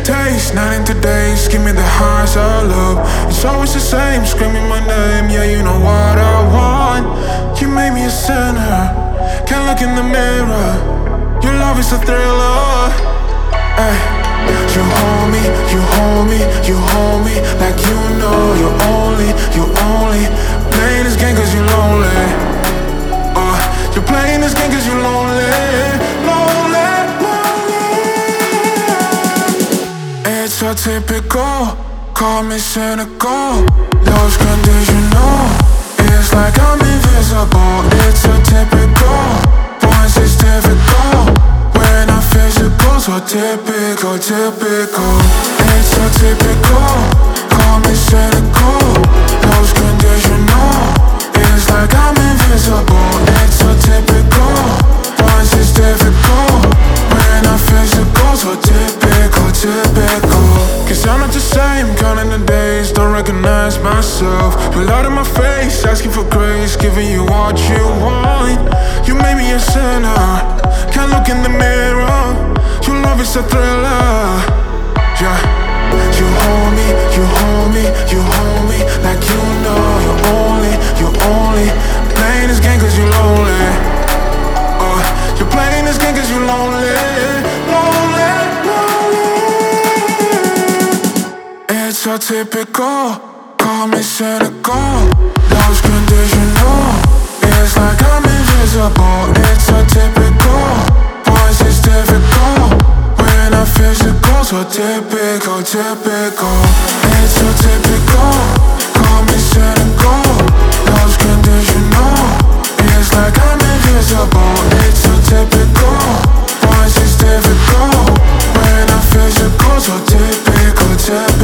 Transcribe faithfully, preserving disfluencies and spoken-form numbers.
taste, night into days. Give me the highs I love. It's always the same, screaming my name. Yeah, you know what I want. You made me a sinner. Can't look in the mirror. Your love is a thriller. Ay. You hold me, you hold me, you hold me like you know you're only, you only playing this game cause you're lonely. Uh, you're playing this game cause you're lonely, lonely, lonely. It's so typical, call me cynical. Love's conditional, it's like I'm invisible. It's so typical, once it's difficult. When I'm physical, so typical, typical. It's so typical, call me cynical. Love's conditional, it's like I'm invisible. It's so typical, once it's difficult. When I'm physical, so typical, typical. Cause I'm not the same, counting the days, don't recognize myself. You're out in my face, asking for grace, giving you what you want. You made me a sinner, can't look in the mirror. Your love is a thriller. Yeah. You hold me, you hold me, you hold me like you know you're only, you only playing this game cause you're lonely. Uh, you're playing this game cause you're lonely, lonely, lonely. It's so typical, call me cynical. Love's conditional, it's like I'm invisible. It's so typical, once it's difficult. When I'm physical, so typical, typical. It's so typical, call me cynical. Love's conditional, it's like I'm invisible. It's so typical, once it's difficult. When I'm physical, so typical, typical.